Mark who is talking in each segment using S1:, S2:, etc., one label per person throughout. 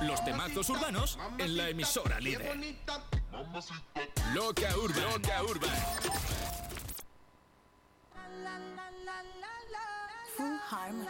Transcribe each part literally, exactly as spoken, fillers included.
S1: Los temazos urbanos en la emisora líder. Loca Urban. Loca Urban.
S2: Full Harmony.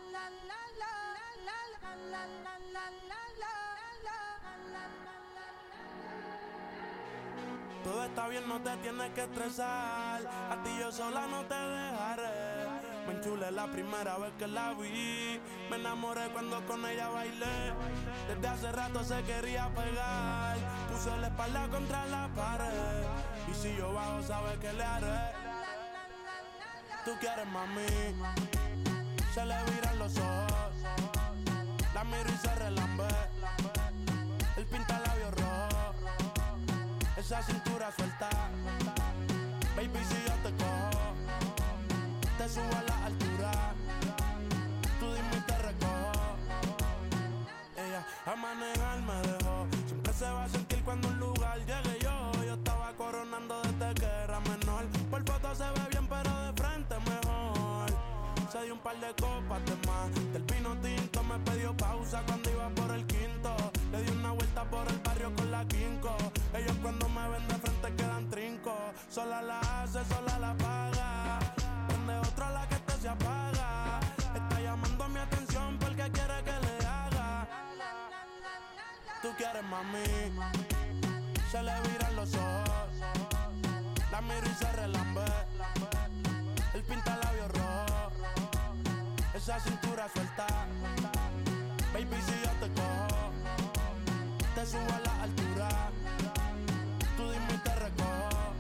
S3: Todo está bien, no te tienes que estresar. A ti yo sola no te dejaré. Me enchulé la primera vez que la vi. Me enamoré cuando con ella bailé. Desde hace rato se quería pegar. Puso la espalda contra la pared. Y si yo bajo, sabes que le haré. Tú quieres, mami. Se le viran los ojos. La miro y se relambe. El pinta labios rojo. Esa cintura suelta. Baby, si yo te cojo, te subo a la altura. Tú dime y te recojo. Ella a manejar me dejó. Siempre se va a sentir cuando un lugar llegue yo. Yo estaba coronando desde que era menor. Por foto se ve bien, pero de frente mejor. Se dio un par de copas de más. Del vino tinto me pidió pausa cuando iba por el quinto. Le di una vuelta por el barrio con la quinco. Ellos cuando me ven de frente quedan trinco. Sola la hace, sola la paga. Prende otra la que este se apaga. Está llamando mi atención porque quiere que le haga. Tú quieres, mami. Se le viran los ojos. La miro y se relambe. El pinta labios rojo. Esa cintura suelta. Baby, si yo te cojo, te subo a la altura. Tú dime y te recojo.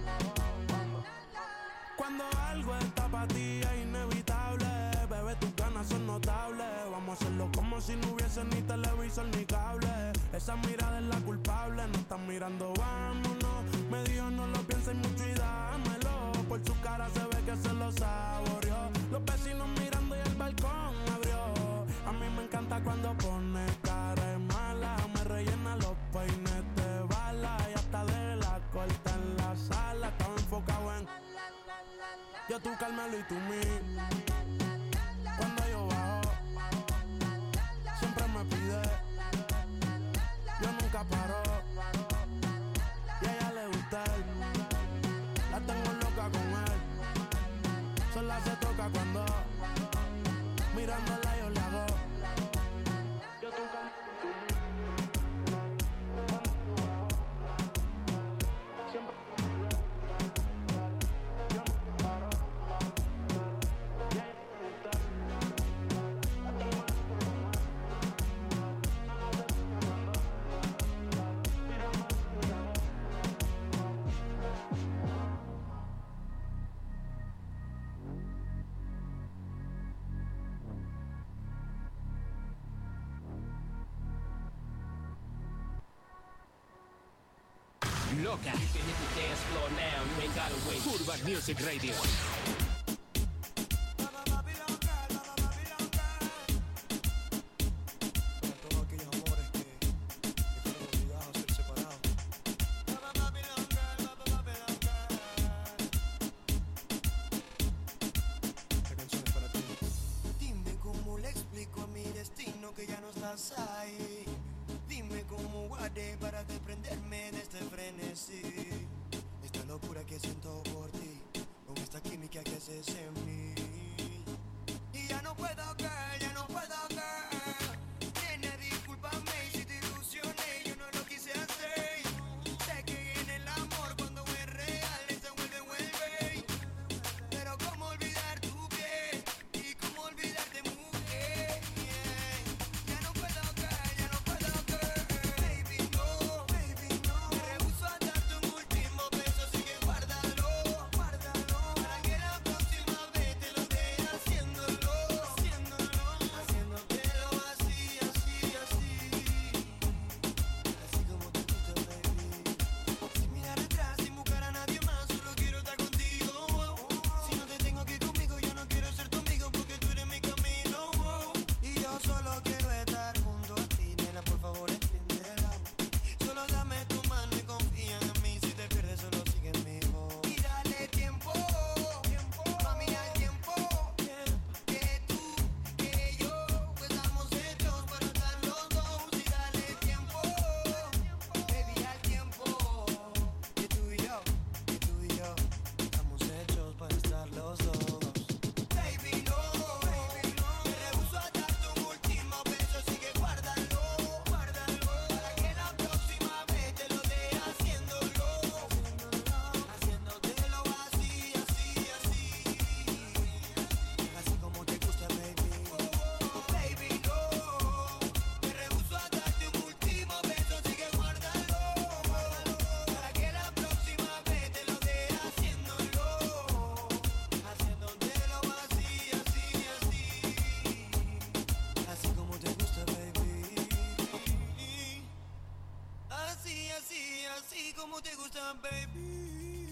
S3: Cuando algo está para ti es inevitable. Bebé, tus ganas son notables. Vamos a hacerlo como si no hubiese ni televisor ni cable. Esa mirada es la culpable. No están mirando, vámonos. Me dijo no lo pienses mucho y dámelo. Por su cara se ve que se lo saboreó. Los vecinos mirando y el balcón abrió. A mí me encanta cuando pone cara de mala. Me rellena los peines de bala. Y hasta de la corta en la sala. Estaba enfocado en yo, tú, Carmelo y tú, mí. Cuando yo bajo, siempre me pide. Yo nunca paro. Y a ella le gusta él. La tengo loca con él. Sola se toca cuando mirándola yo le hago. Yo, tú, Carmelo y tú, mí. Siempre
S1: Loca.
S4: You can hit the dance floor now, you ain't gotta wait.
S1: Urban Music Radio.
S5: Dime cómo le explico a mi destino que ya no estás ahí. Dime cómo guardé para desprenderme de este frenesí. Esta locura que siento por ti, con esta química que haces en mí. Y ya no puedo, girl, ya no puedo, girl. Nena, discúlpame si te ilusioné, yo no lo quise hacer. Sé que en el amor cuando es real se vuelve, vuelve. Pero cómo olvidar tu piel y cómo olvidarte mujer. Ya no puedo, girl, ya no puedo, girl. Baby, no, baby, no. Me rehúso a darte un último beso, así que guárdalo, guárdalo. Para que la próxima vez te lo dé haciéndolo, haciéndolo. más, baby.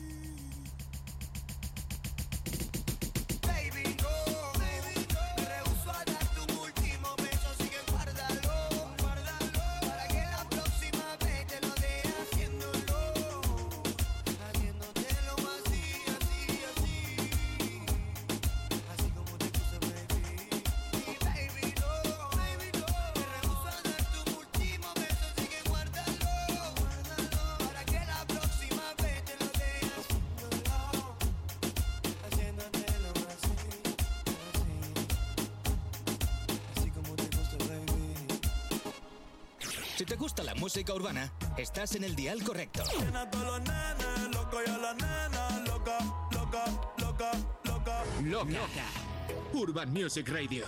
S5: Baby, no, baby, no. Me rehuso a darte un último beso, así que guárdalo, guárdalo, para que la próxima vez te lo dé haciéndolo, haciéndotelo así, así, así, así como te puse, baby. Y baby, no, baby, no. Me rehuso a darte un último beso, así que guárdalo, guárdalo, para que la próxima vez te lo dé haciéndolo, haciéndotelo así, así, así como te puse, baby.
S1: Si te gusta la música urbana, estás en el dial correcto.
S3: Tiene a todos los nenes locos y a la nena loca, loca, loca, loca.
S1: Loca. Urban Music Radio.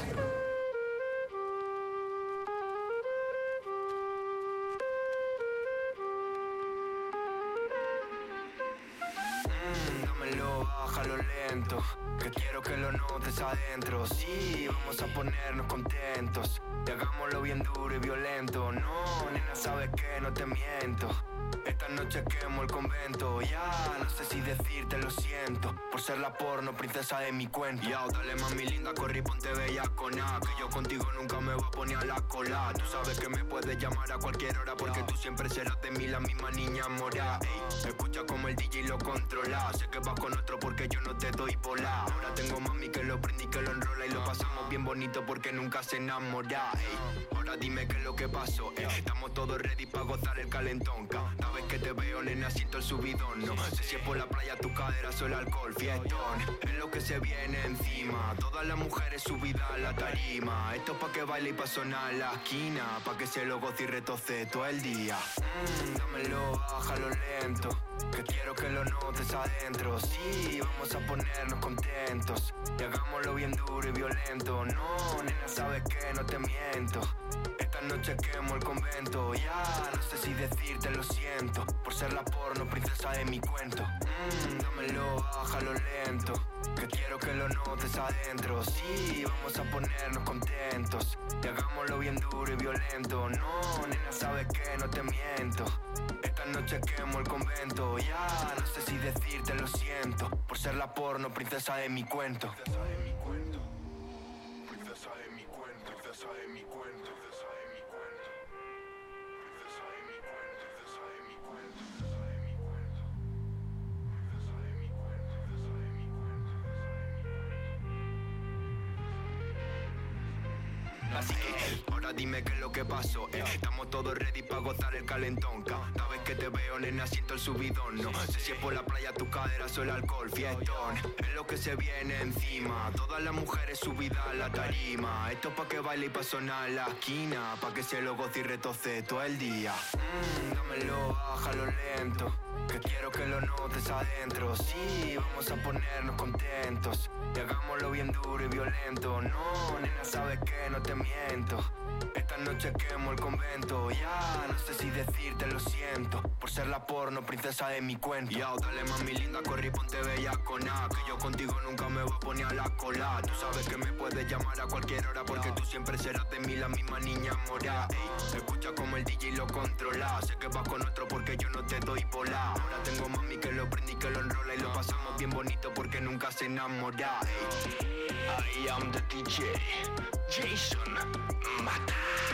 S2: Mm, dámelo, bájalo lento, que quiero que lo notes adentro. Sí, vamos a ponernos contentos y hagámoslo bien duro y violento. No, nena, sabes que no te miento. Esta noche quemo el convento. Ya, no sé si decirte lo siento por ser la porno princesa de mi cuento. Ya, dale mami linda, corri, ponte bella con A, que yo contigo nunca me voy a poner a la cola. Tú sabes que me puedes llamar a cualquier hora, porque tú siempre serás de mí la misma niña mora. Ey, escucha como el D J lo controla. Sé que vas con otro porque yo no te doy bola. Ahora tengo mami que lo prende y que lo enrola, y lo pasamos bien bonito porque nunca se enamora. Ey, ahora dime qué es lo que pasó. Ey, estamos todos ready para gozar el calentón. Cada vez que te veo, nena, siento el subidón. No sé si es por la playa, tu cadera o el alcohol. Fiestón, es lo que se viene encima. Todas las mujeres subidas a la tarima. Esto pa' que baile y pa' sonar la esquina, pa' que se lo goce y retoce todo el día. Mmm, dámelo, bájalo lento, que quiero que lo notes adentro. Sí, vamos a ponernos contentos y hagámoslo bien duro y violento. No, nena, sabes que no te miento. Esta noche quemo el convento. Ya, no sé si decirte lo siento por ser la porno princesa de mi cuento. Mmm, dámelo, bájalo lento, que quiero que lo notes adentro. Sí, vamos a ponernos contentos y hagámoslo bien duro y violento. No, nena, sabes que no te miento. Esta noche quemo el convento. Ya, no sé si decirte lo siento por ser la porno princesa de mi cuento. Princesa de mi cuento. Princesa de mi cuento. Princesa de mi cuento. Princesa de mi cuento. Princesa de mi cuento. Princesa de mi cuento. Princesa de mi cuento. Princesa de mi cuento. Princesa de mi cuento. Así que, ahora dime qué es lo que pasó. eh. Estamos todos ready para gozar el calentón. Cada vez que te veo, nena, siento el subidón. No sé si es por la playa, tu cadera o el alcohol. Fiestón, es lo que se viene encima. Todas las mujeres subidas a la tarima. Esto pa' que baile y pa' sonar la esquina, pa' que se lo goce y retoce todo el día. Mmm, dámelo, bájalo lento, que quiero que lo notes adentro. Sí, vamos a ponernos contentos y hagámoslo bien duro y violento. No, nena, sabes que no te miento. Esta noche quemo el convento. Ya, no sé si decirte lo siento por ser la porno princesa de mi cuento. Ya, dale mami linda, corri, ponte bella con A, que yo contigo nunca me voy a poner a la cola. Tú sabes que me puedes llamar a cualquier hora, porque tú siempre serás de mí la misma niña mora. Ey, escucha como el D J lo controla. Sé que vas con otro porque yo no te doy bola. Ahora tengo mami que lo prende y que lo enrola, y lo pasamos bien bonito porque nunca se enamora. Ey, I am the D J, Jason Mata.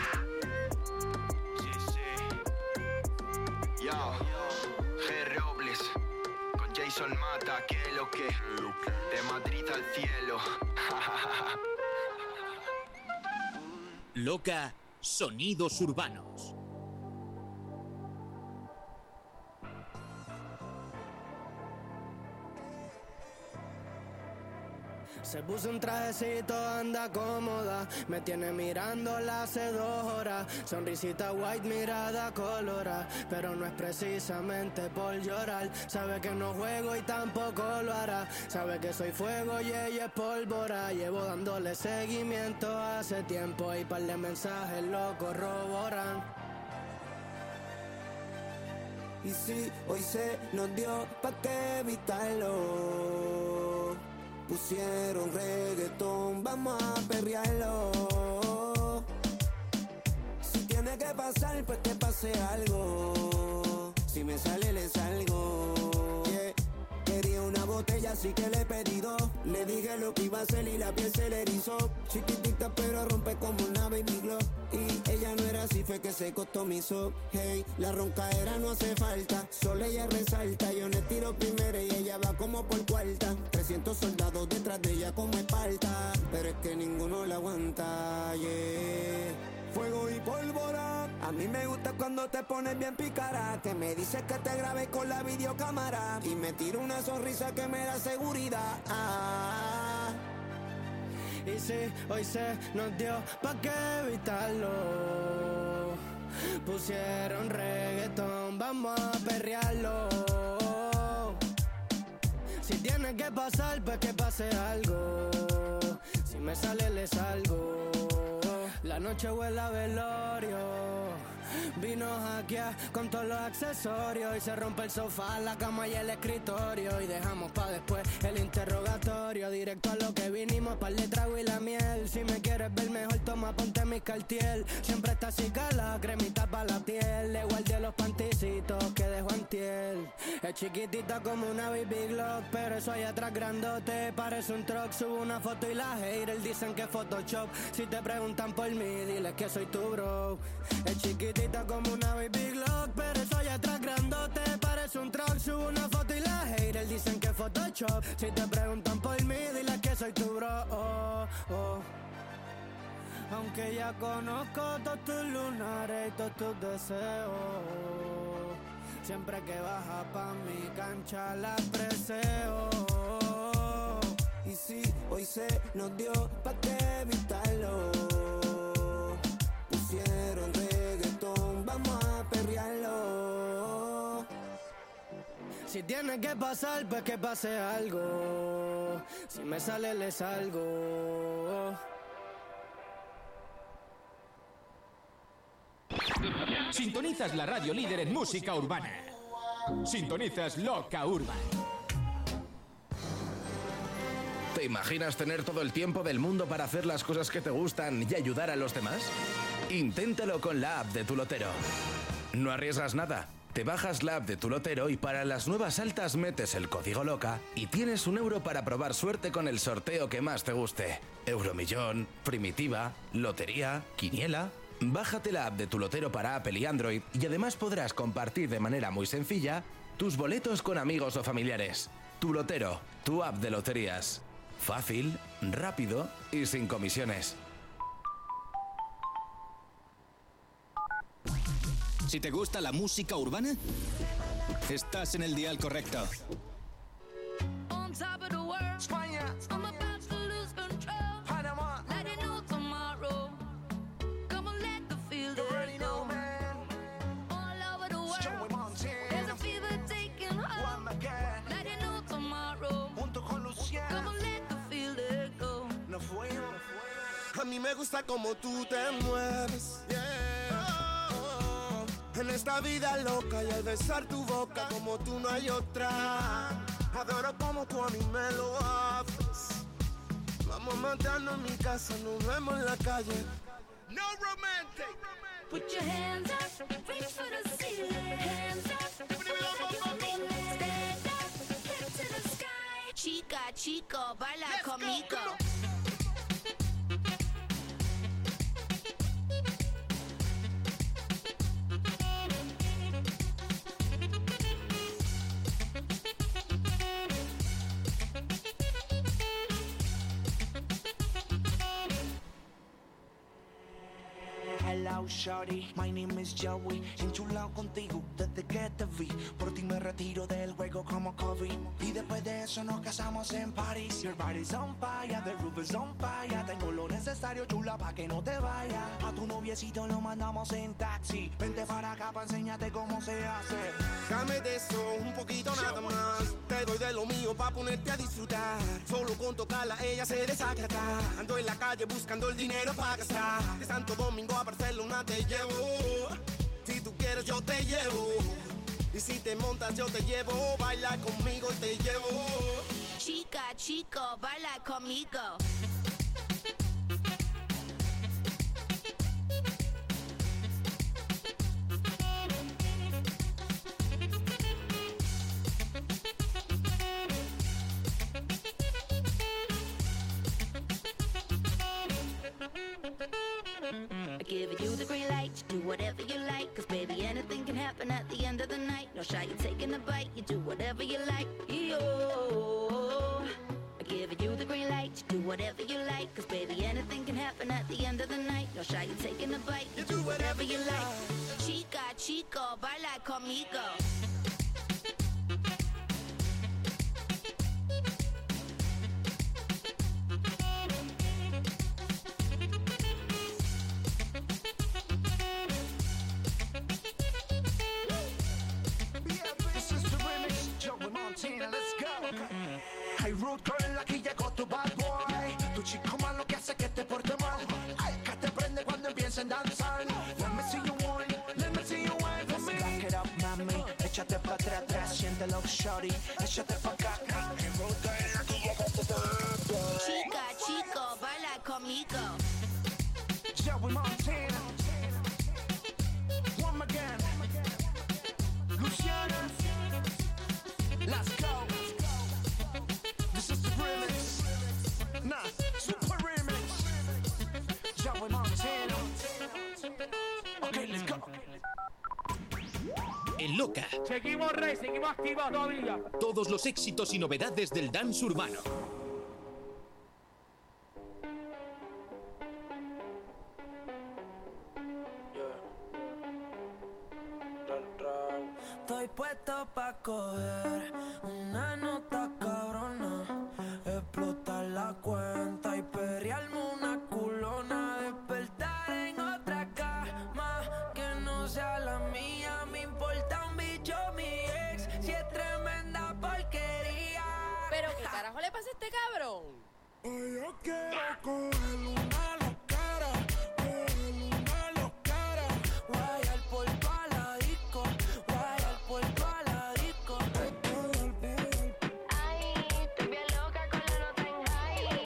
S2: Sí, sí. Yo, G. Robles con Jason Mata, que es lo que de Madrid al cielo.
S1: Loca, sonidos urbanos.
S6: Se puso un trajecito, anda cómoda, me tiene mirándola hace dos horas. Sonrisita white, mirada colora, pero no es precisamente por llorar. Sabe que no juego y tampoco lo hará. Sabe que soy fuego y ella es pólvora. Llevo dándole seguimiento hace tiempo y par de mensajes lo corroboran.
S7: Y si hoy se nos dio, ¿pa' qué evitarlo? Pusieron reggaetón, vamos a perrearlo. Si tiene que pasar, pues que pase algo. Si me sale le salgo, yeah. Quería una botella así que le pedí dos. Le dije lo que iba a hacer y la piel se le erizó. Chiquitita pero rompe como una baby glow. Y ella no era así, fue que se customizó. Hey, la roncaera no hace falta, solo ella resalta. Yo le tiro primero y ella va como por cuarta. trescientos soldados detrás de ella como Esparta, pero es que ninguno la aguanta, yeah. Fuego y pólvora. A mí me gusta cuando te pones bien pícara, que me dices que te grabé con la videocámara y me tiro una sonrisa que me da seguridad. Ah.
S6: Y sí, hoy se nos dio pa' qué evitarlo. Pusieron reggaetón, vamos a perrearlo. Si tiene que pasar, pues que pase algo. Si me sale, le salgo. La noche huele a velorio. Vino hackear con todos los accesorios y se rompe el sofá, la cama y el escritorio. Y dejamos pa' después el interrogatorio. Directo a lo que vinimos, par de trago y la miel. Si me quieres ver mejor, toma, ponte mi Cartier. Siempre está así cala, cremita pa' la piel. Le guardé los panticitos que dejó antiel. Es chiquitita como una baby Glock, pero eso allá atrás grandote parece un truck. Subo una foto y la haters dicen que Photoshop. Si te preguntan por mí, diles que soy tu bro. Es chiquitita como una baby Glock, pero eso allá atrás grandote parece un truck. Subo una foto y la haters dicen que Photoshop. Si te preguntan por mí, diles que soy tu bro. Oh, oh. Aunque ya conozco todos tus lunares y todos tus deseos, siempre que baja pa' mi cancha la preseo.
S7: Y si hoy se nos dio, pa' qué evitarlo. Pusieron reggaetón, vamos a perrearlo.
S6: Si tiene que pasar, pues que pase algo. Si me sale, le salgo.
S1: Sintonizas la radio líder en música urbana. Sintonizas Loca Urban.
S8: ¿Te imaginas tener todo el tiempo del mundo para hacer las cosas que te gustan y ayudar a los demás? Inténtalo con la app de Tu Lotero. No arriesgas nada. Te bajas la app de Tu Lotero y para las nuevas altas metes el código LOCA y tienes un euro para probar suerte con el sorteo que más te guste. Euromillón, Primitiva, Lotería, Quiniela. Bájate la app de Tu Lotero para Apple y Android y además podrás compartir de manera muy sencilla tus boletos con amigos o familiares. Tu Lotero, tu app de loterías. Fácil, rápido y sin comisiones.
S1: Si te gusta la música urbana, estás en el dial correcto.
S9: On top of the world, España. I'm about to lose control.
S2: Panamá.
S9: Let it know tomorrow. Come on, let the feel the
S2: already know, man.
S9: All over the world.
S2: Joey Montana.
S9: There's a fever taking hold.
S2: Juan Magán.
S9: Let it know tomorrow.
S2: Junto con Luciano.
S9: Come on, let the feel the go.
S2: Nos fuimos.
S3: A mí me gusta como tú te mueves, yeah. Oh, oh. En esta vida loca y al besar tu boca como tú no hay otra. Adoro como tú a mí me lo haces. Vamos a matarnos en mi casa, nos vemos en la calle. No romantic.
S9: Put your hands up, reach for the ceiling. Hands up, stand up, head to the sky. Chica, chico, baila
S3: Let's
S9: conmigo.
S3: go, come on.
S2: Hello, shorty, my name is Joey. Enchulado contigo desde que te vi. Por ti me retiro del juego como Kobe. Y después de eso nos casamos en París. Your body's on fire, the roof is on fire. Tengo lo necesario, chula, pa' que no te vayas. A tu noviecito lo mandamos en taxi. Vente para acá pa' enseñarte cómo se hace.
S3: Dame de eso, un poquito nada más. Te doy de lo mío pa' ponerte a disfrutar. Solo con tocarla ella se desacata. Ando en la calle buscando el dinero pa' gastar. De Santo Domingo a Barcelona te llevo. Si tú quieres yo te llevo. Y si te montas yo te llevo. Baila conmigo y te llevo.
S9: Chica, chico, baila conmigo. giving you the green light to do whatever you like. Cause baby, anything can happen at the end of the night. No shy, you're taking a bite, you do whatever you like. Yo, I'm giving you the green light to do whatever you like. Cause baby, anything can happen at the end of the night. No shy, you're taking a bite, you do whatever you like. Chica, chico, baila conmigo.
S10: Hey Rude Girl, aquí llegó tu bad boy. Tu chico malo que hace que te porte mal. Ay, que te prende cuando empiecen a danzar. Let me see you wine, let me see you wine for me. Back it up, mami, échate pa' atrás, atrás. Siéntelo, shorty, échate pa' acá. Hey Rude Girl, aquí llegó tu bad boy.
S9: Chica, chico, baila conmigo.
S10: Joey Montana. One more again. Luciana. Let's go. This is the remix. Nah, super remix. Joey Montana. Okay, let's go.
S1: En Loca.
S11: Seguimos rey, seguimos activos todavía.
S1: Todos los éxitos y novedades del dance urbano.
S12: Estoy puesto pa' coger una nota cabrona, explotar la cuenta y perrearme una culona, despertar en otra cama que no sea la mía. Me importa un bicho mi ex, si es tremenda porquería.
S13: ¿Pero qué carajo le pasa a este cabrón?
S12: Hoy yo quiero coger una locara, coger una locara, guayar por toda la disco, guayar por toda la disco.
S9: Ay, estoy bien loca con la nota en high.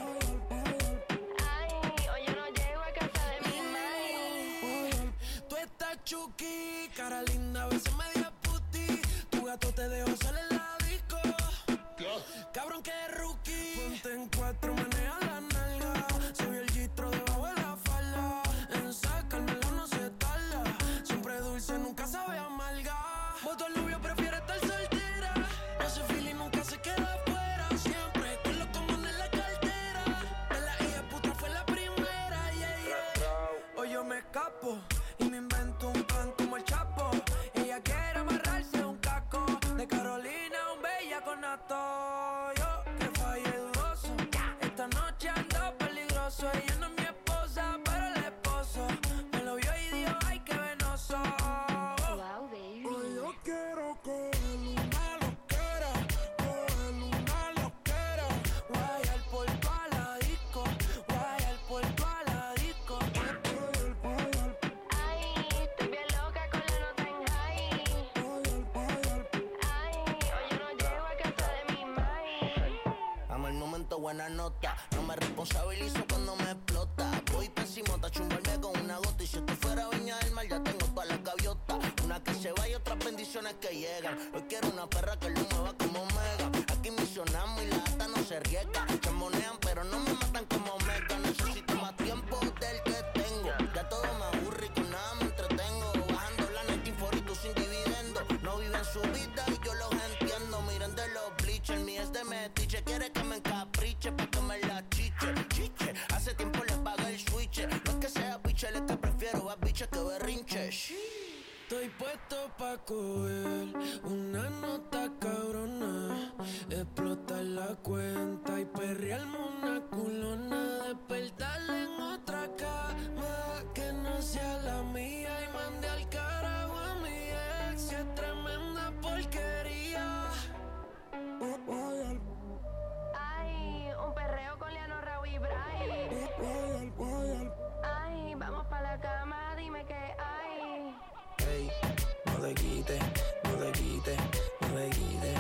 S9: Ay, hoy yo no llego a casa de mi madre.
S12: Tú estás chuki, cara linda, a veces media puti. Tu gato te dejó solo en la disco. Cabrón que rookie. Ponte en cuatro, maneja la nalga. Se vio el gistro debajo de la falda. En sacármelo no se tarda. Siempre dulce, nunca sabe amarga. Voto al novio, prefiere estar soltera. Ese feeling nunca se queda afuera. Siempre con los comunes en la cartera. De la hija puta fue la primera, yeah, yeah. Hoy yo me escapo y me invento un plan como el Chapo. Ella quiere amarrarse un caco. De Carolina, un bella con nato. Yo que fallé dudoso. Esta noche ando peligroso. Ella no es mi esposa, pero el esposo me lo vio y dijo, ay, qué venoso.
S9: Wow, baby.
S12: Hoy yo quiero coger una loquera, coger una loquera, guayar por toda la disco, guayar por toda la disco.
S9: Ay, estoy bien loca con la nota en high. Ay, hoy yo no llego a casa de mi madre.
S14: Amo el momento, buena nota. No me responsabilizo cuando me explota. Voy pésimo, te chumbarme con una gota. Y si esto fuera Viña del Mar, ya tengo todas las gaviotas. Una que se va y otras bendiciones que llegan. Hoy quiero una perra que lo mueva como Mega. Aquí misionamos y la ata no se riega. Se monean, pero no me matan como Mega. Necesito más tiempo del que tengo. Ya todo me aburre y con nada me entretengo. Bajando la net y tú sin dividendo. No viven su vida y yo los entiendo. Miren de los bleachers, mi es de metiche. Quiere que me encapriche pa' que me la chiche. Chiche, hace tiempo le pagué el switch. No es que sea biche, es que prefiero a biche que berrinche.
S12: Estoy puesto pa' coger una nota cabrona, explotar la cuenta y perrearme una culona, despertarle en otra cama que no sea la mía y mandé al carajo a mi ex, si es tremenda porquería.
S9: Ay, un perreo con Leano, Raúl y Bray. Ay, vamos pa' la cama, dime qué hay.
S12: Hey, no te quites, no te quites, no te quites.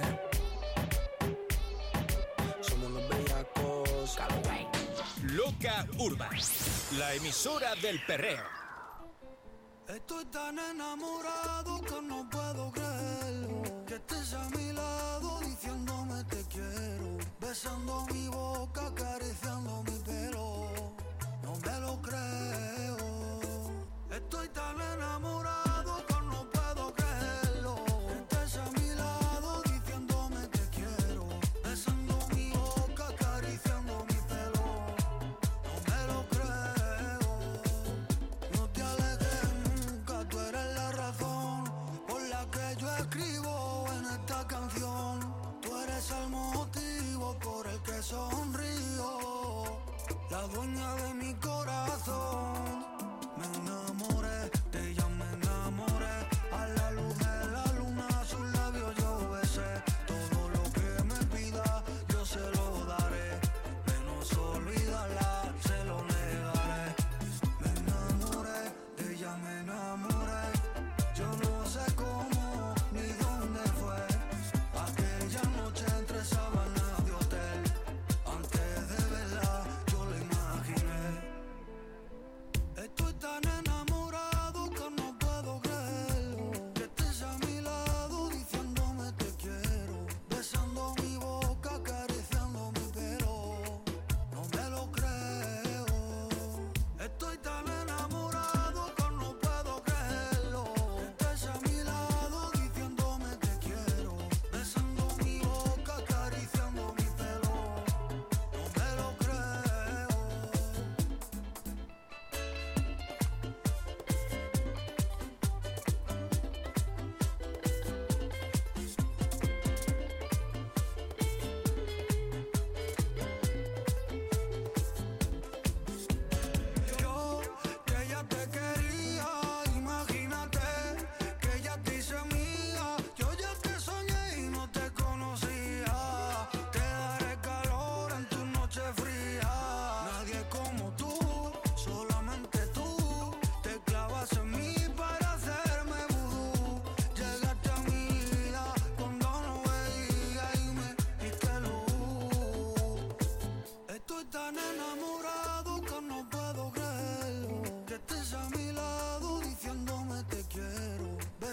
S12: Somos unos bellacos.
S1: Loca Urban, la emisora del perreo.
S15: Estoy tan enamorado que no puedo creerlo. Que estés a mi lado diciéndome te quiero. Besando mi boca, acariciando mi pelo. No me lo creo.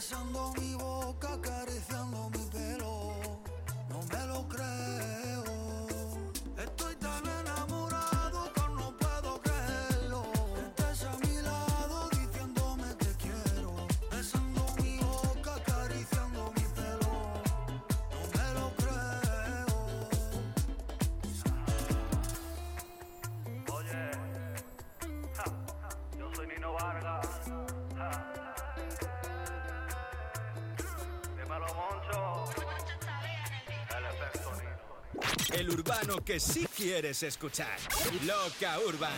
S15: besando mi boca, acariciando mi pelo. No me lo creo. Estoy tan enamorado que no puedo creerlo. Estés a mi lado diciéndome te quiero. Besando mi boca, acariciando mi pelo. No me lo creo.
S16: Oye, ja, yo soy Nino Vargas. Ja. Dímelo, Moncho. El efecto Nino.
S1: El urbano que sí quieres escuchar. Loca Urban.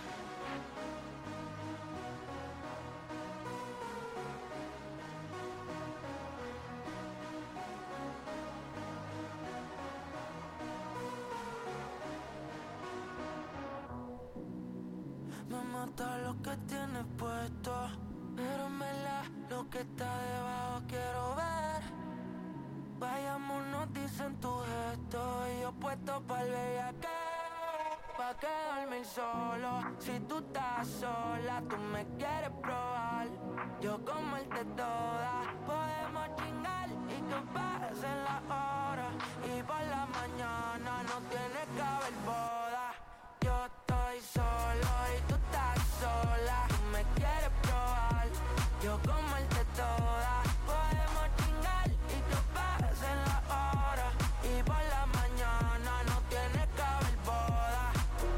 S12: Me mata lo que tienes puesto, pero en verdad lo que está debajo quiero ver. Vayámonos, dicen tu gesto, y yo puesto pa'l bellaqueo. Pa' quedarme solo, si tú estás sola, tú me quieres probar. Yo comerte toda, podemos chingar y que pasen las horas. Y por la mañana no tiene que haber boda. Yo estoy solo y tú estás sola, tú me quieres probar. Yo comerte toda, podemos chingar y que pasen las horas. Y por la mañana no tiene que haber boda.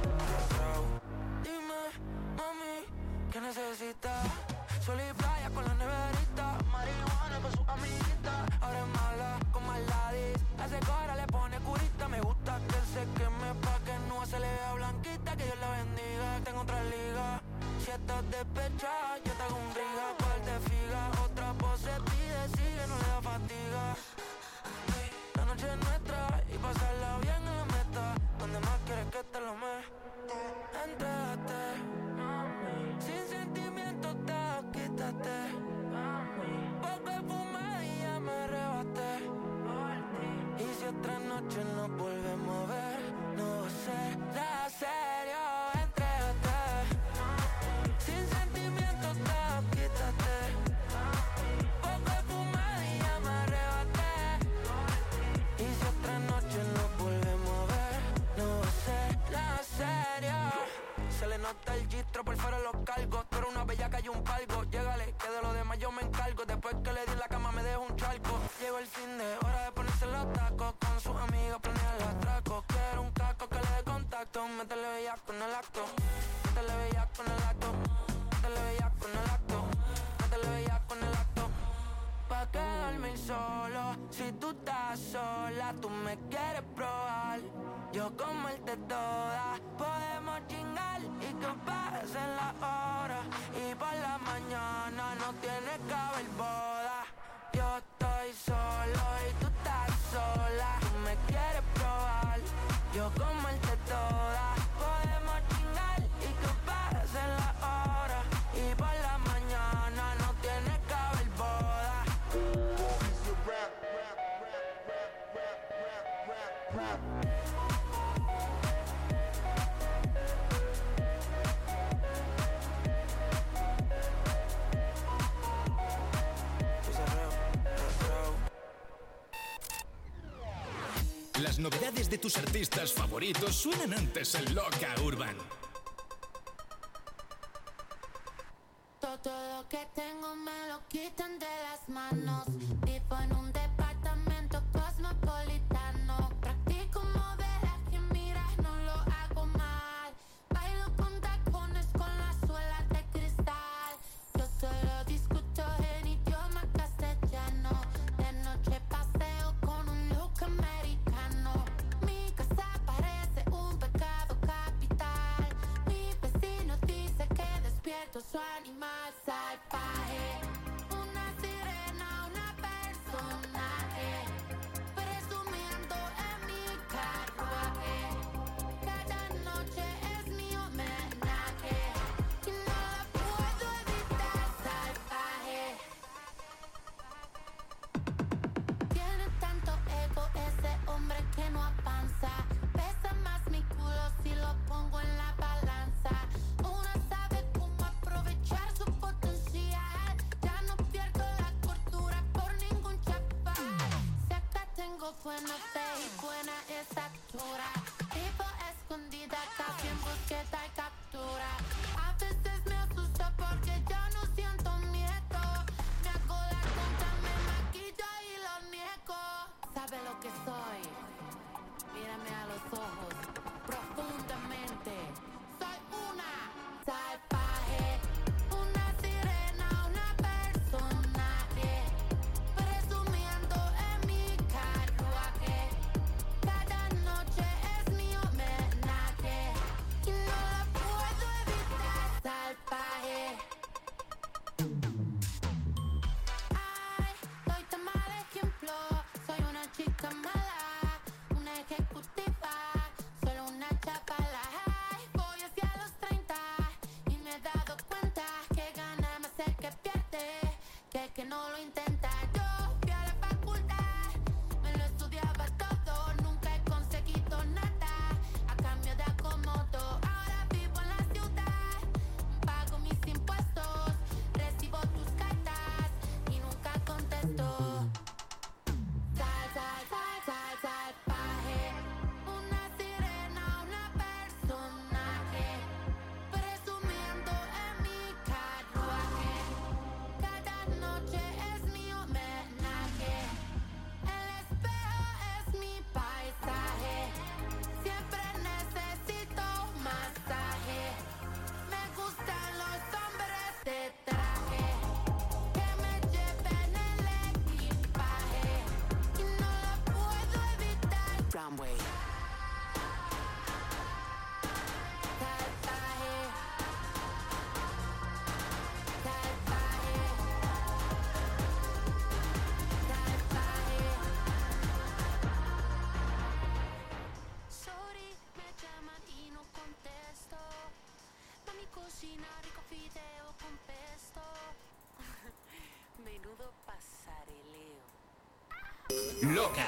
S12: Dime, mami, ¿qué necesitas? Sol y playa con la neverita, marihuana con sus amiguitas. Ahora es mala con maldades, hace cora, le pone curita. Me gusta que se queme pa' que no se le vea blanquita. Que Dios la bendiga, tengo otra liga. Si estás despechada, yo te hago un riga. Cual te figa, otra pose pide, sigue, no le da fatiga. La noche es nuestra y pasarla bien en la meta. Donde más quieres que te lo me entrégate, sin sentimientos te quítate. Poco esfumadilla me arrebaté. Y si otra noche nos volvemos a ver, no va a ser nada serio. Entrégate, sin sentimientos te quítate. Poco esfumadilla me arrebaté. Y si otra noche nos volvemos a ver, no va a ser nada serio. Se le nota el gistro, por fuera los cargos. Tú eres una bellaca y un palco. Llégale, que de lo demás yo me encargo. Después que le di en la cama me dejo un charco. Llegó el fin de hora de ponerse los tacos. Con sus amigos planean los atracos. Quiero un casco que le dé contacto. Métele bella con el acto. Métele bella con el acto. Métele bella con el acto. Métele bella con el acto. Pa' quedarme solo, si tú estás sola, tú me quieres probar. Yo comerte toda, podemos chingar y que pasen las horas. Y por la mañana no tiene que haber boda. Yo estoy solo y tú estás sola, tú me quieres probar. Yo comerte toda, podemos chingar y que pasen las horas. Y por la mañana no tiene que haber boda.
S1: Las novedades de tus artistas favoritos suenan antes en Loca Urban.
S17: Todo lo que tengo me lo quitan de las manos. Vivo en un departamento cosmopolitano. Practico modelaje, mira, no lo hago mal. Bailo con tacones con la suela de cristal. Yo solo discuto en idioma castellano. De noche paseo con un look americano. Mi casa parece un pecado capital. Mi vecino dice que despierto su animal salvaje. Una sirena, una personaje, presumiendo en mi carruaje. Cada noche es mi homenaje y no la puedo evitar, salvaje. Tiene tanto ego ese hombre que no avanza. Pesa más mi culo si lo pongo en la balanza. Una sabe cómo aprovechar su potencial. buena fe y buena estatura. Vivo escondida, casi en búsqueda y captura. A veces me asusta porque ya no siento miedo. Me hago la contra, me maquillo y lo niego. ¿Sabe lo que soy? Mírame a los ojos, profundamente. Soy una salvaje, una sirena, una personaje, presumiendo en mi carruaje. Cada noche es mi homenaje y no lo puedo evitar. Salvaje. Ay, doy tan mal ejemplo. Soy una chica mala, una ejecutiva, solo una chavala. Ay, voy hacia los treinta y me he dado cuenta que gana más el que pierde que el que no lo intenta. Yo fui a la facultad, me lo estudiaba todo, nunca he conseguido nada a cambio de acomodo. Ahora vivo en la ciudad, pago mis impuestos, recibo tus cartas y nunca contesto. Sal, sal, sal, sal, salvaje, una sirena, una personaje, presumiendo en mi carruaje. Cada noche es mi homenaje, el espejo es mi paisaje. Siempre necesito masaje, me gustan los hombres de traje, que me lleven el equipaje y no lo puedo evitar.
S14: Runway.
S17: Salvaje, salvaje, salvaje. Sorry, me llaman y no contesto. Mami cocina rico fideo con pesto. Menudo pasareleo.
S1: Loca.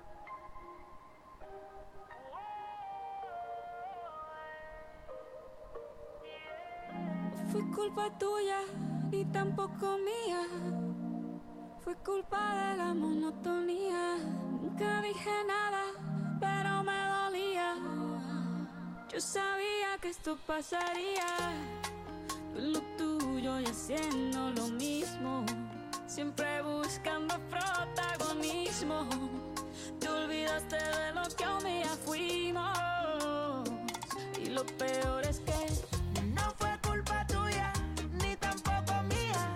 S18: Fue culpa tuya y tampoco mía. Fue culpa de la monotonía. Nunca dije nada, pero me dolía. Yo sabía que esto pasaría. Tú en lo tuyo y haciendo lo mismo. Siempre buscando protagonismo. Te olvidaste de lo que un día fuimos. Y lo peor es que
S10: No fue culpa tuya, ni tampoco mía.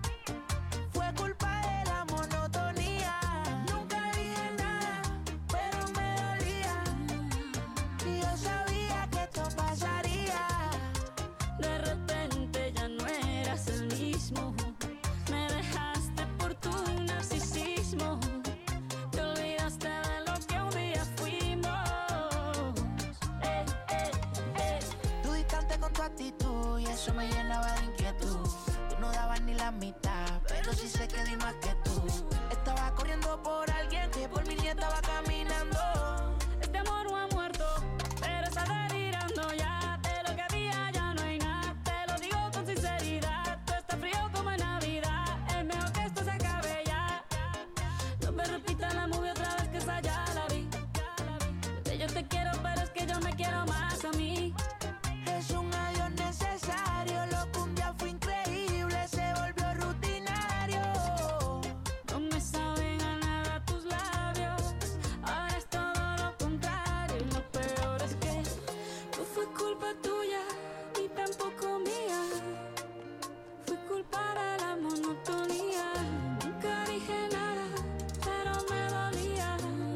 S10: Fue culpa de la monotonía. Nunca dije nada, pero me dolía. Y yo sabía que esto pasaría.
S18: de repente ya no eras el mismo. Me dejaste por tu narcisismo. Te olvidaste de lo que un día fuimos. Eh, eh, eh.
S10: Tú distante con tu actitud y eso me llenaba de inquietud. Tú no dabas ni la mitad, pero sí sé que di más que tú. Estaba corriendo por alguien que por mí ni estaba caminando.
S18: Este amor no ha muerto, pero está delirando ya. De lo que había ya no hay nada. Te lo digo con sinceridad. Tú estás frío como en Navidad. Es mejor que esto se acabe ya. No me repitas la movie otra vez, que esa ya la vi. Bebé, yo te quiero, pero es que yo me quiero más a mí.
S10: Es un adiós necesario, lo que un día fue increíble se volvió rutinario.
S18: No me saben a nada tus labios. Ahora es todo lo contrario. Y lo peor es que no fue culpa tuya ni tampoco mía. Fue culpa de la monotonía. Nunca dije nada, pero me dolía.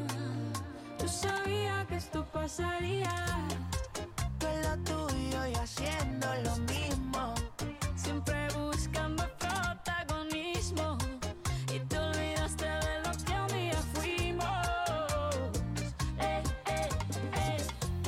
S18: Yo sabía que esto pasaría.
S10: Tú en lo tuyo y haciendo lo mismo.
S18: Siempre buscando protagonismo. Y te olvidaste de lo que un día fuimos. Eh, eh, eh.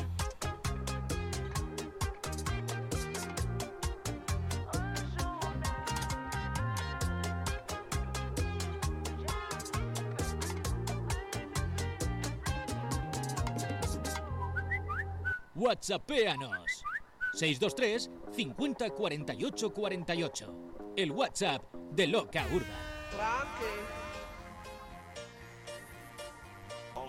S1: WhatsAppéanos. seis dos tres cincuenta cuarenta y ocho cuarenta y ocho. El WhatsApp de Loca Urba.
S3: Tranqui.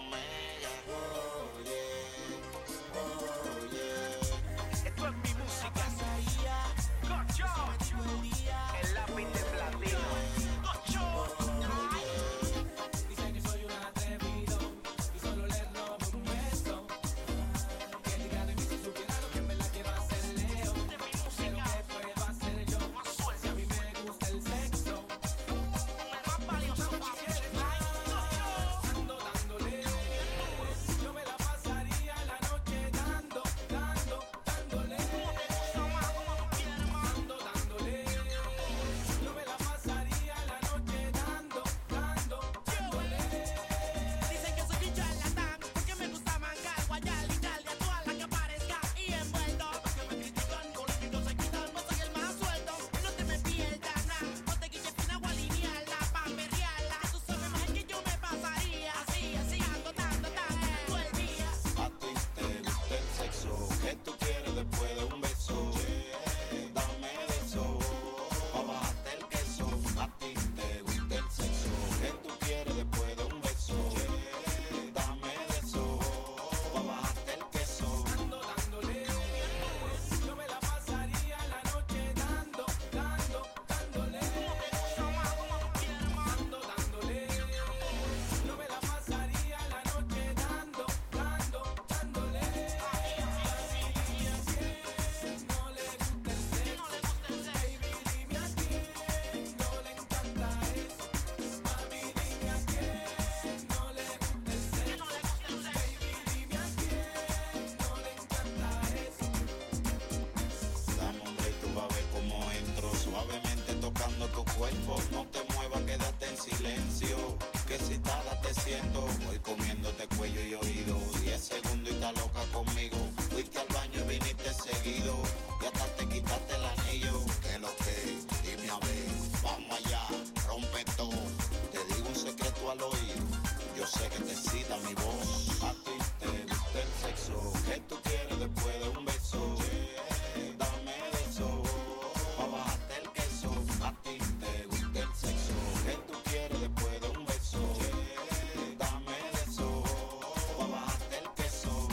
S19: gusta mi voz, a ti te gusta el sexo. ¿Qué tú quieres después de un beso? Yeah, dame de eso, pa' bajarte el queso. A ti te gusta el sexo. ¿Qué tú quieres después de un beso? Yeah, dame de eso, pa' bajarte el queso.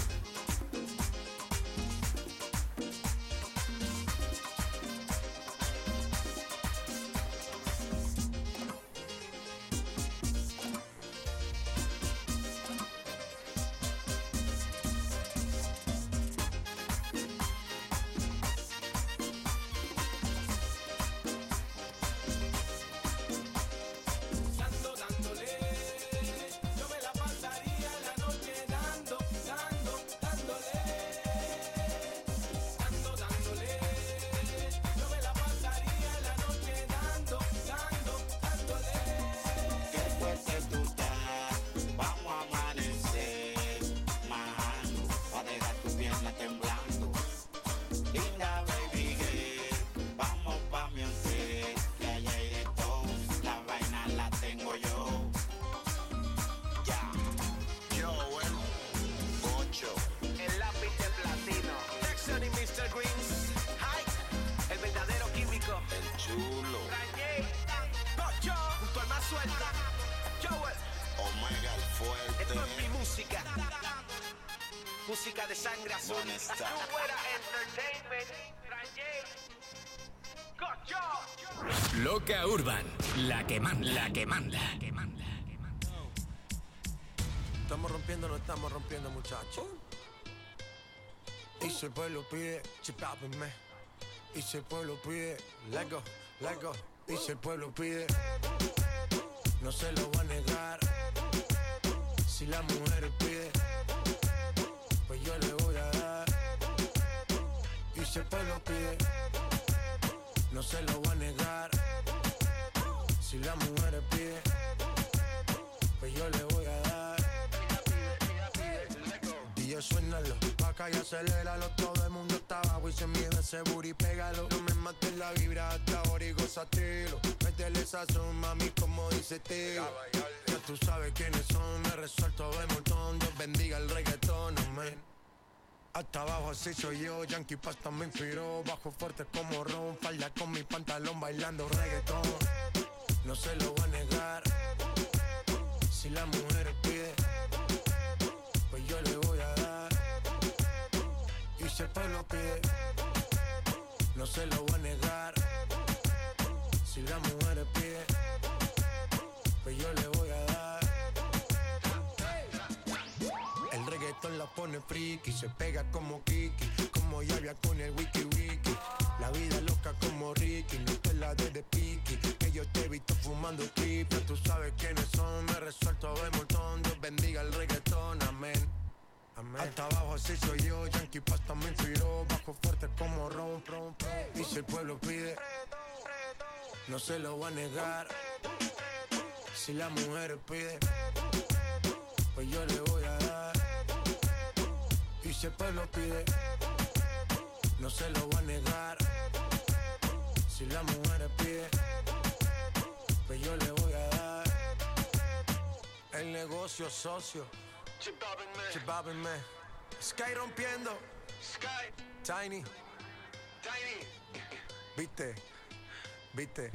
S12: Dando, dándole, yo me la pasaría la noche dando, dando, dándole. Dando, dándole, yo me la pasaría la noche dando, dando, dándole.
S19: Qué fuerte tú estás, vamos a amanecer, majando, va a dejar tu pierna temblando. Linda baby girl, vamos pa' mi hotel, que allá hay de todo, la vaina la tengo yo. Ya, yo el ocho,
S20: El lápiz de platino. Texas y mister Greens. Hi, el verdadero químico.
S19: el chulo,
S20: Kanye, Gocho, junto al más suelta. Joel,
S19: Omega el fuerte.
S20: esto es mi música. Música de sangre azul.
S19: ¿Dónde está?
S20: Fuera Entertainment. Kanye, Gocho.
S1: Loca Urban, la que manda, la que manda.
S3: Estamos rompiendo, no estamos rompiendo, muchachos. Y si el pueblo pide, chipápenme. Y si el pueblo pide, let go, let go. Y si el pueblo pide, no se lo va a negar. Si la mujer pide, pues yo le voy a dar. Y si el pueblo pide, no se lo va a negar. Si la mujer pide, pues yo le voy a dar. D J suénalo, pa' acá y aceléralo. Todo el mundo está abajo y se mide ese booty, pégalo. No me mates la vibra hasta ahora y gózatelo. Métele sazón, mami, como dice tío. Ya tú sabes quiénes son, me resuelto de montón. Dios bendiga el reggaetón, amén. Hasta abajo así soy yo, Yankee Pasta me inspiró. Bajo fuerte como Ron, falda con mi pantalón bailando reggaetón. No se lo va a negar. Si la mujer pide, pues yo le voy a dar. Y si el pueblo pide, no se lo va a negar. Si la mujer pide, pues yo le voy a dar. El reggaetón la pone friki, se pega como Kiki, como Yavia con el wiki wiki. La vida loca como Ricky, no te la des de piqui, que yo te he visto fumando creep. Ya tú sabes quiénes son, me resuelto de montón. Dios bendiga el reggaetón, amén. Amén. Hasta abajo así soy yo, Yankee Pasta me inspiró. Bajo fuerte como Ron, Ron, Ron. Y si el pueblo pide, no se lo va a negar. Si la mujer pide, pues yo le voy a dar. Y si el pueblo pide, no se lo va a negar. Si la mujer pide, pues yo le voy a dar. El negocio socio, chipápenme. Sky rompiendo, Sky, Tiny, Tiny. Viste, viste.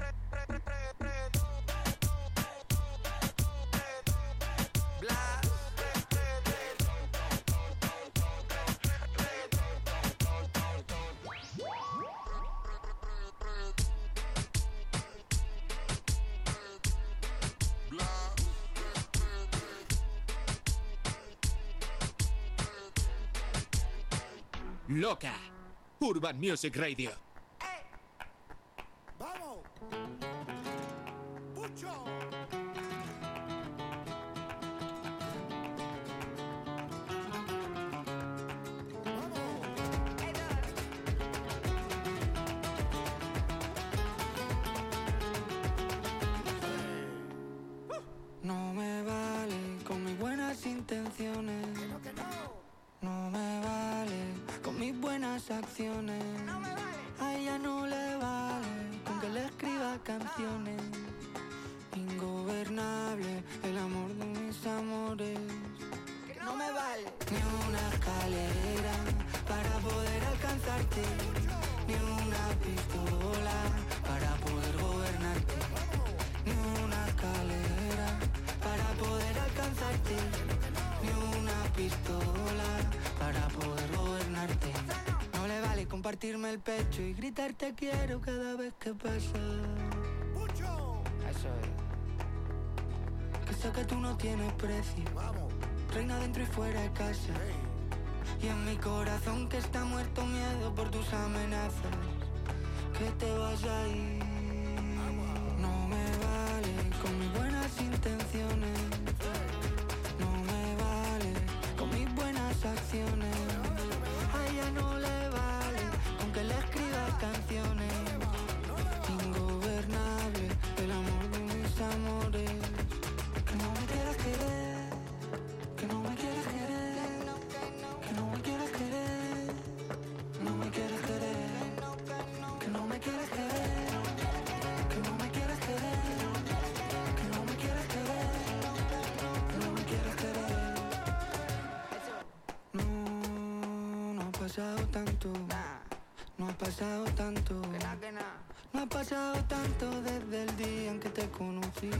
S3: Bla.
S1: Loca Urban Music Radio.
S15: ¡Vamos! ¡Pucho!
S6: No me vale con mis buenas intenciones. No me vale con mis buenas acciones. A ella no le vale con que le escriba canciones. Ingobernable el amor de mis amores. partirme el pecho y gritar te quiero cada vez que pasa. Eso es. Que sé que tú no tienes precio. Vamos. Reina dentro y fuera de casa. Hey. Y en mi corazón que está muerto miedo por tus amenazas. Que te vas a ir. No me vale con mis buenas intenciones. No me vale con mis buenas acciones. A ella no le vale con que le escriba canciones. Ingobernable el amor de mis amores. Que no me quieras querer, que no me quieras querer, que no me quieras querer, no me quieras querer, que no me quieras querer, que no me quieras querer, que no me quieras querer, que no me quieras querer. No, no ha pasado tanto, no ha pasado tanto, no ha pasado tanto desde el día en que te conocí.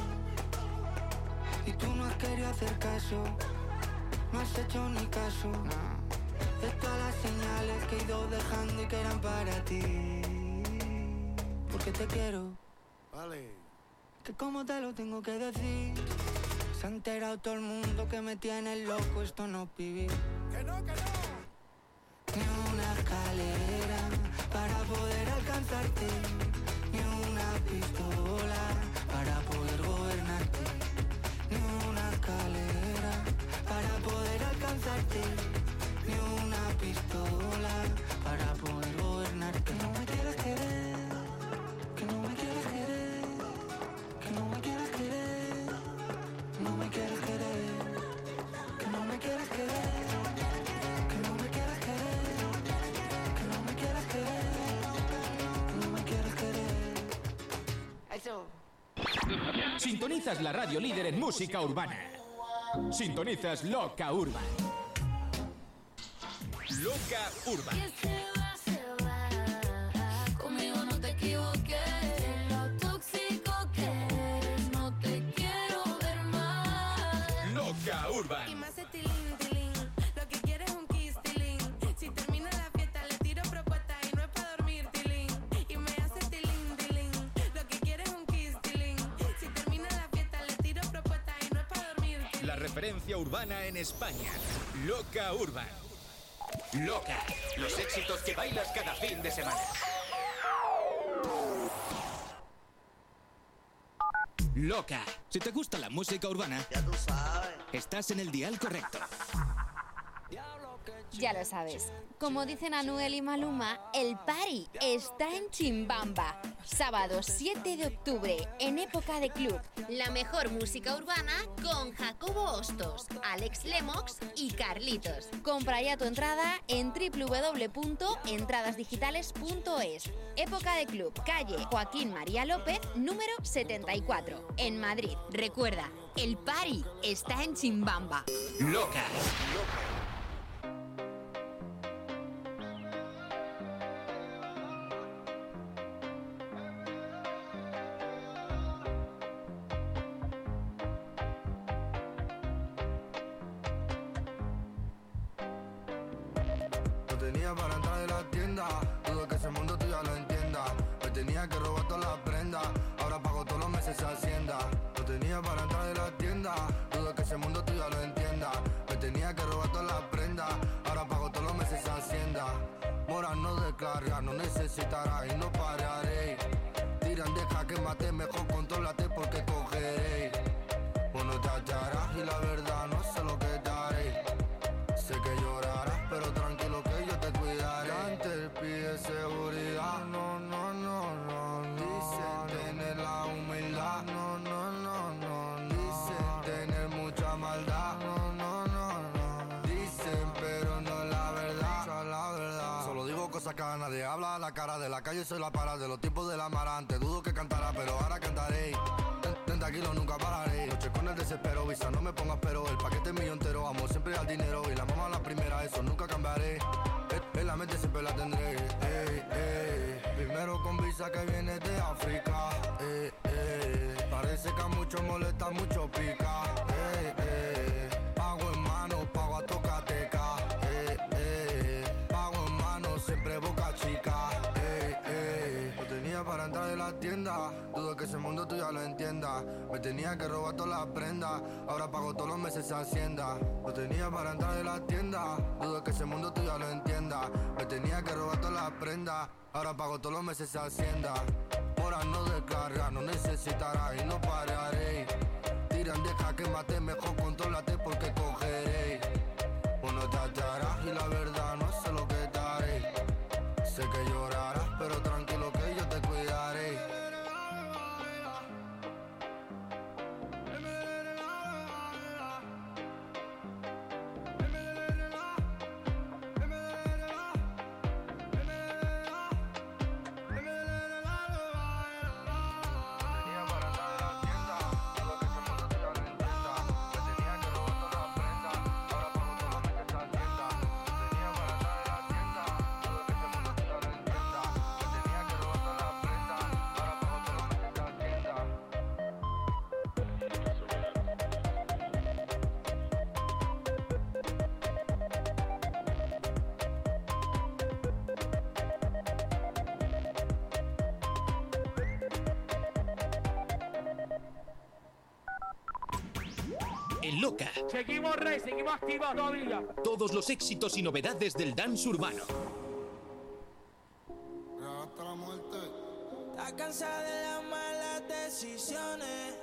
S6: Y tú no has querido hacer caso, no has hecho ni caso de todas las señales que he ido dejando y que eran para ti. Porque te quiero. Vale. Que como te lo tengo que decir. Se ha enterado todo el mundo que me tiene loco, esto no es vivir. Que no, que no. Ni una escalera para poder alcanzarte, ni una pistola para poder gobernarte. Ni una escalera para poder alcanzarte, ni una pistola para poder gobernarte. Que no me quieras querer, que no me quieras querer, que no me quieras querer, no me quieras querer, que no me quieras querer, que no me quieras querer, que no me quieras querer, no me quieras querer. Eso.
S1: Sintonizas la radio líder en música urbana. Sintonizas Loca Urban. Loca Urban.
S17: Que se va, se va. Conmigo no te equivoques. Lo tóxico que eres, no te quiero ver más.
S1: Loca Urban.
S12: Y más tilín, tilín. Lo que quieres es un kiss, tilín. Si termina la fiesta, le tiro propuesta y no es para dormir, tilín. Y me hace tilín, tilín. Lo que quieres es un kiss, tilín. Si termina la fiesta, le tiro propuesta y no es para dormir, tilín.
S1: La referencia urbana en España. Loca Urban. Loca. Los éxitos que bailas cada fin de semana. Loca. Si te gusta la música urbana,
S14: Ya tú sabes.
S1: estás en el dial correcto.
S21: Ya lo sabes. Como dicen Anuel y Maluma, el party está en Chimbamba. Sábado siete de octubre, en época de club. La mejor música urbana con Jacobo Hostos, Alex Lemox y Carlitos. Compra ya tu entrada en doble u doble u doble u punto entradas digitales punto es. Época de club, calle Joaquín María López, número setenta y cuatro, en Madrid. Recuerda, el party está en Chimbamba.
S1: Loca.
S22: No tenía para entrar de la tienda, dudo que ese mundo tú ya lo entienda. Me tenía que robar todas las prendas, ahora pago todos los meses Hacienda. No tenía para entrar de la tienda, dudo que ese mundo tú ya lo entienda. Me tenía que robar todas las prendas, ahora pago todos los meses Hacienda. Mora no descarga, no necesitará y no pararé. Tiran, deja que mate, mejor contrólate porque cogeré. Bueno, chacharás y la verdad no sé lo que daré. Sé que llorarás, pero tranquilo que yo te cuidaré. Antes pide seguridad, no, no, no, no, no. Dicen tener la humildad, no, no, no, no. Dicen tener mucha maldad, no, no, no, no. Dicen, pero no la verdad, esa es la verdad. Solo digo cosas que a nadie habla a la cara de la calle, soy la para de los tipos de la marante. Dudo que cantará, pero ahora cantaré. treinta kilos nunca pararé. Noche con el desespero, visa, no me pongas pero. El paquete mío entero, amo siempre al dinero. Y la mamá la primera, eso nunca cambiaré. En la mente siempre la tendré. Ey, ey. Primero con visa que viene de África. Ey, ey. Parece que a muchos molesta, mucho pica. Ey, ey. Pago en mano, pago a tocateca. Ey, ey. Pago en mano, siempre boca que ese mundo tú ya lo entiendas. Me tenía que robar todas las prendas, ahora pago todos los meses esa hacienda. Lo tenía para entrar en la tienda, dudo que ese mundo tú ya lo entiendas. Me tenía que robar todas las prendas, ahora pago todos los meses esa hacienda. Ahora no descarga, no necesitarás y no pararé. Tiran, deja que mate, mejor contrólate porque cogeré. Uno te atarás y la verdad no sé lo que te haré. Sé que llorarás, pero tranquilo que yo te cuidaré.
S1: En Loca.
S11: Seguimos rey, seguimos activos todavía.
S1: Todos los éxitos y novedades del dance urbano.
S22: Hasta la muerte.
S12: Está cansada de las malas decisiones,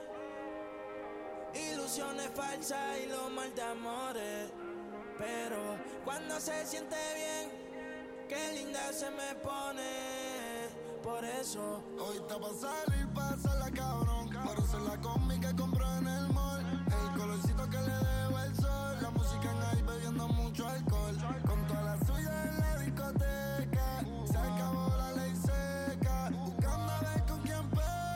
S12: ilusiones falsas y los mal de amores. Pero cuando se siente bien, qué linda se me pone. Por eso
S22: hoy está pa' salir, pásala cabrón. Para hacer la combi que compró en el mall. El colorcito que le debo el sol. La música en ahí bebiendo mucho alcohol. Con toda la suya en la discoteca. Se acabó la ley seca. Buscando a ver con quién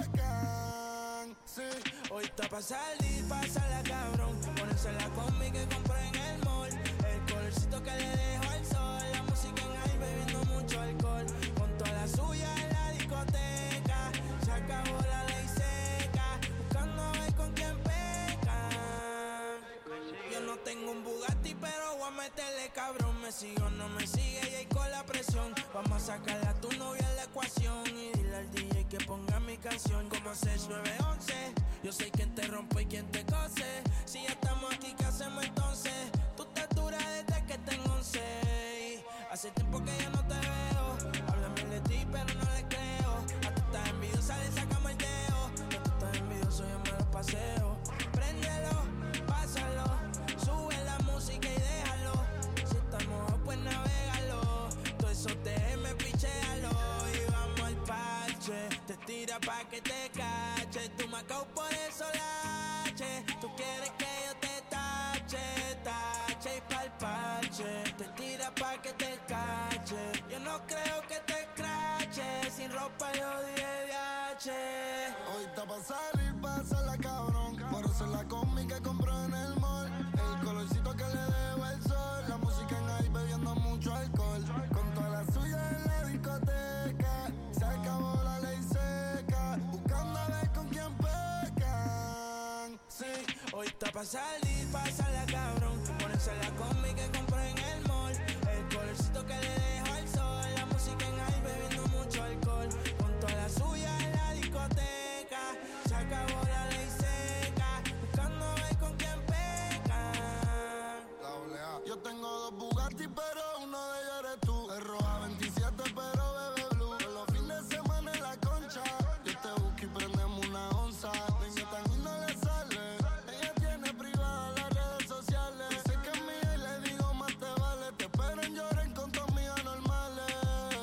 S22: pecan. Sí.
S12: hoy está pa' salir, pásala cabrón. Ponerse la combi que compré en el mall. El colorcito que le dejo el sol. La música en ahí bebiendo mucho alcohol. Con toda la suya en la discoteca. Se acabó la ley seca. Buscando a ver con quién pecan. Yo no tengo un Bugatti, pero voy a meterle cabrón. Me sigo, no me sigue y ahí con la presión. Vamos a sacarle a tu novia en la ecuación. Y dile al D J que ponga mi canción. Como seis nueve once. Yo soy quien te rompe y quien te cose. Si ya estamos aquí, ¿qué hacemos entonces? Tú te duras desde que tengo once. Hace tiempo que ya no te veo. Háblame de ti, pero no le creo. A tú estás envidiosa, le sacamos el dedo. A tú estás envidioso, yo me lo paseo. Préndelo, pásalo. Sube la música y déjalo. Si estamos pues navégalo. Todo eso te me pichéalo. Y vamos al parche. Te tira pa' que te cache. Tú me acabo por eso lache. Tú quieres que yo te tache, tache y pa'l parche. Te tira pa' que te cache. Yo no creo que te crache. Sin ropa yo dije D H.
S22: Hoy está pa' salir, pásala cabrón. Por hacer la combi que compró en el mall. El colorcito que le debo el sol. La música en ahí bebiendo mucho alcohol. Con toda la suya en la discoteca. Se acabó la ley seca. Buscando a ver con quién pecan.
S12: Sí, hoy está pa' salir, pásala cabrón. Ponerse la combi que compré en el mall. El colorcito que le dejo al sol. La música en ahí bebiendo mucho alcohol. Con toda la suya en la discoteca. Se acabó la ley seca. Buscando a ver con quién pecan.
S22: Yo tengo dos Bugatti, pero uno de ellos eres tú. Es roja veintisiete, pero bebe blue. Todos los fines de semana en la concha. Yo te busco y prendemos una onza. Niña tan y no le sale. Ella tiene privada las redes sociales. Sé que es mía y le digo más te vale. Te esperen, lloren con tus amigas normales.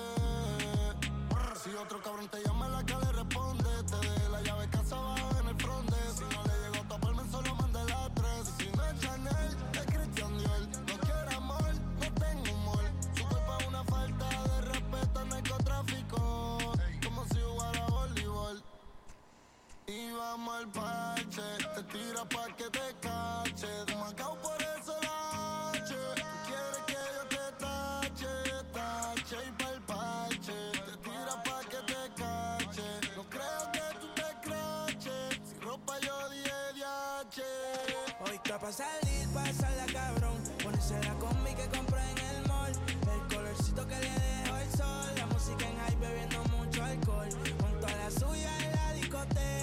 S22: Si otro cabrón te llama, la que le responde. Te deje la llave casa abajo en el fronde. Si no le llegó a toparme, solo mande las tres. Si no es Chanel, es Christian Dior. No quiero amor, no tengo humor. Su culpa es una falta de respeto al narcotráfico. Como si jugara voleibol. Y vamos al parche. Te tira pa' que te cache. De Macao por eso la H. Tú quieres que yo te tache, tache y pa'l parche. Te tira pa' que te cache. No creo que tú te craches. Sin ropa yo dije D H.
S12: Hoy está pa' salir, pásala cabrón. Ponerse la combi que compré en el mall. El colorcito que le dejo el sol. La música en high bebiendo mucho alcohol. Con toda la suya en la discoteca.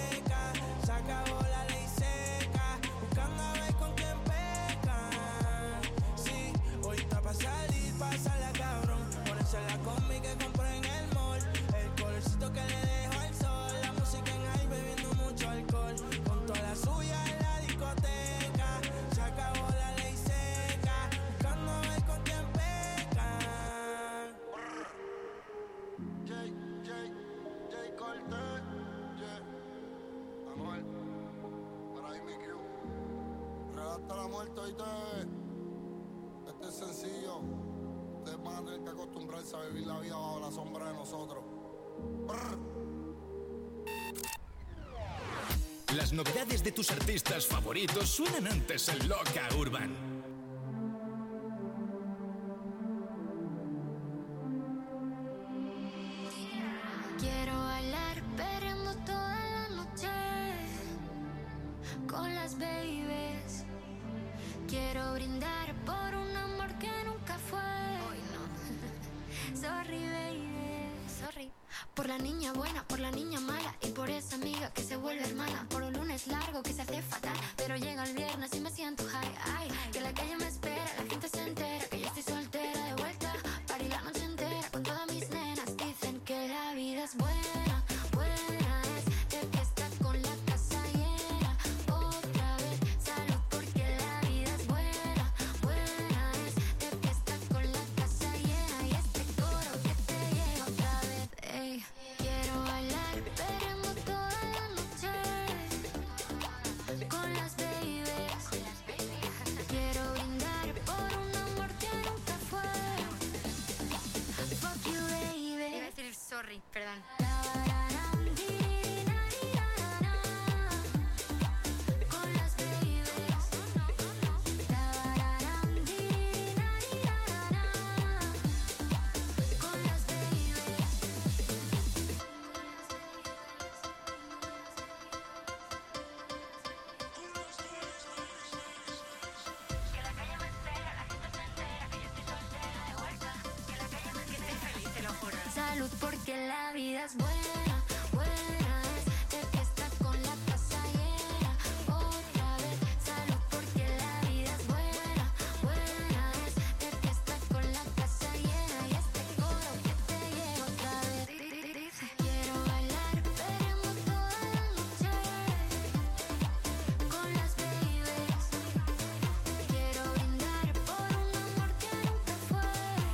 S22: hasta la muerte, oíste. Este es sencillo. Ustedes van a tener que acostumbrarse a vivir la vida bajo la sombra de nosotros. Brr.
S1: Las novedades de tus artistas favoritos suenan antes en Loca Urban.
S17: Quiero bailar perreando toda la noche con las babies. Quiero brindar por un amor que nunca fue. Hoy no. Sorry, baby. Sorry. Por la niña buena, por la niña mala y por esa amiga que se vuelve hermana. Por un lunes largo que se hace fatal, pero llega el viernes y me siento high. Ay, que la calle me espera, la gente se entera que yo estoy soltera de vuelta. Party la noche entera con todas mis nenas. Dicen que la vida es buena, buena es de fiesta con la casa llena. Otra vez, salud porque la vida es buena, buena es de fiesta con la casa llena. Y este coro que te llega otra vez. Ey, quiero bailar perreando toda la noche con las babies. Quiero brindar por un amor que nunca fue. Fuck you, baby. Iba a decir sorry, perdón. Con las babies. Con las babies. Que la calle me espera, la gente se entera que yo estoy soltera de vuelta. Que la calle me quiere feliz, te lo juro. Salud porque la vida es buena, buena es de fiesta con la casa llena. Otra vez, salud porque la vida es buena, buena es de fiesta con la casa llena. Y este coro que te llega otra vez. Dice, quiero bailar perreando toda la noche con las babies. Quiero brindar por un amor que nunca fue.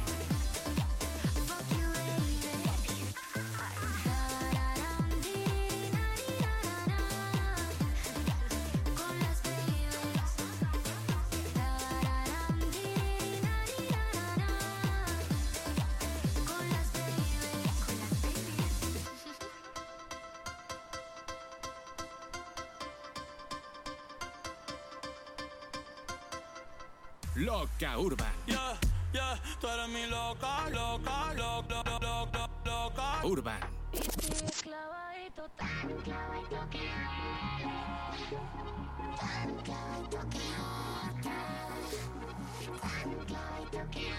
S17: Fuck you, baby. Con las babies. Con las
S1: Loca Urban.
S3: Yeah, yeah, tú eres mi loca, loca, loca, loca, loca.
S1: Urban.
S17: Clavadito, tan clavadito que tan clavadito que tan clavadito que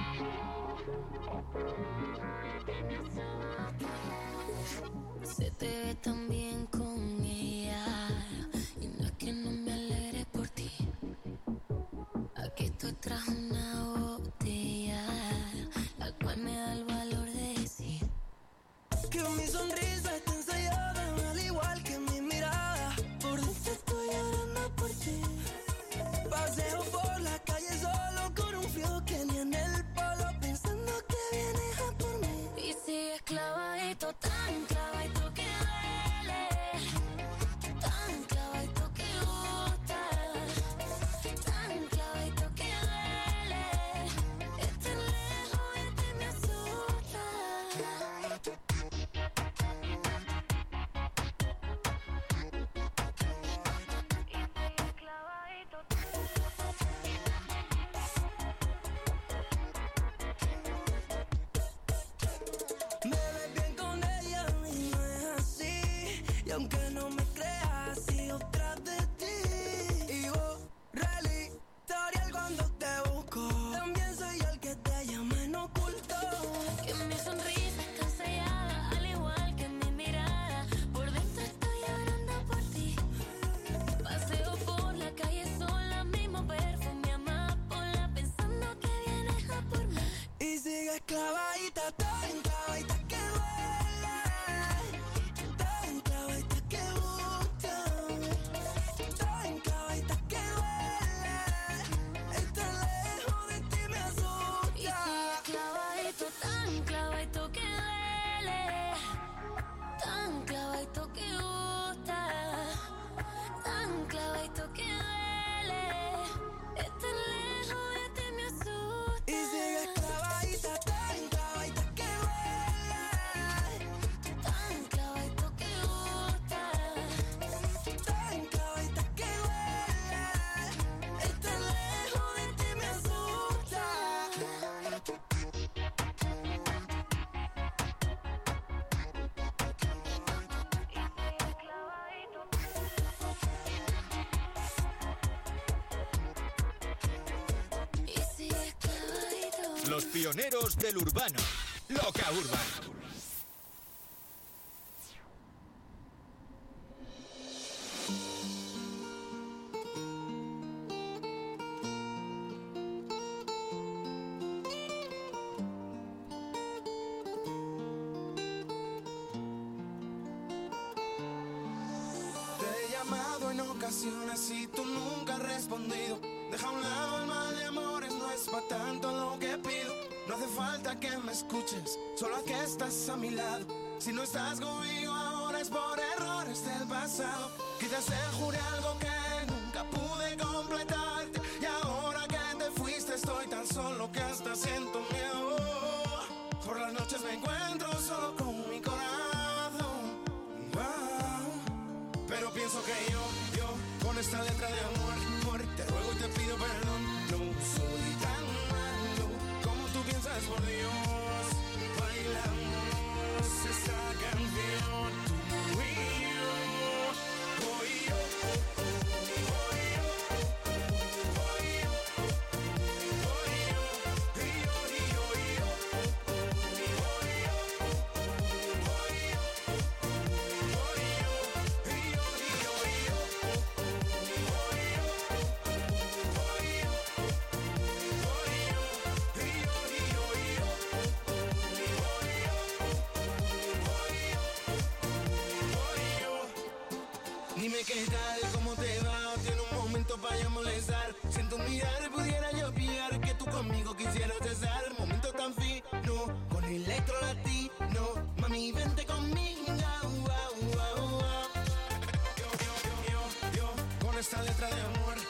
S17: se te ve tan bien con ella y no es que no me alegre por ti. Aquí estoy tras una botella, la cual me da el valor de decir
S12: que mi sonrisa está ensayada, al igual que mi mirada. Por dentro estoy llorando por ti. Paseo por la calle solo con un frío que ni en el polo, pensando que vienes a por mí.
S17: y sigues clavadito, tan clavadito que duele, tan clavadito que gusta, tan clavadito que duele. Estar lejos de ti me asusta.
S12: Me ves bien con ella y no es así. Y aunque no me creas, sigo tras de ti. Y borra el historial cuando te busco. También soy el que te llama en oculto.
S17: Que mi sonrisa está ensayada, al igual que mi mirada. Por dentro estoy llorando por ti. Paseo por la calle sola, mismo perfume amapola, pensando que vienes a por mí.
S12: Y sigues clavadita, tan clavadita que duele, tan clavadita que
S1: Los pioneros del urbano. Loca Urban.
S3: Y tú nunca has respondido. Deja a un lado el mal de amores, no es pa' tanto lo que pido. No hace falta que me escuches, solo que estás a mi lado. Si no estás conmigo ahora es por errores del pasado. Quizás te juré algo que nunca pude completarte, y ahora que te fuiste estoy tan solo que hasta siento miedo. Por las noches me encuentro solo con mi corazón. Wow. Pero pienso que yo con esta letra de amor, amor, te ruego y te pido perdón. No soy tan malo como tú piensas, por Dios. Bailamos esta canción, tú y yo. Voy yo, voy yo, voy yo, voy yo, y yo, y yo, y yo, y voy yo, voy yo, voy yo, y yo, y yo, y yo. Dime qué tal, cómo te va, tiene un momento para yo molestar. Siento mirar, pudiera yo pillar que tú conmigo quisieras estar. Momento tan fino, con electro latino. Mami, vente conmigo, wow, wow, wow, wow. Yo, yo, yo, yo, yo, con esta letra de amor.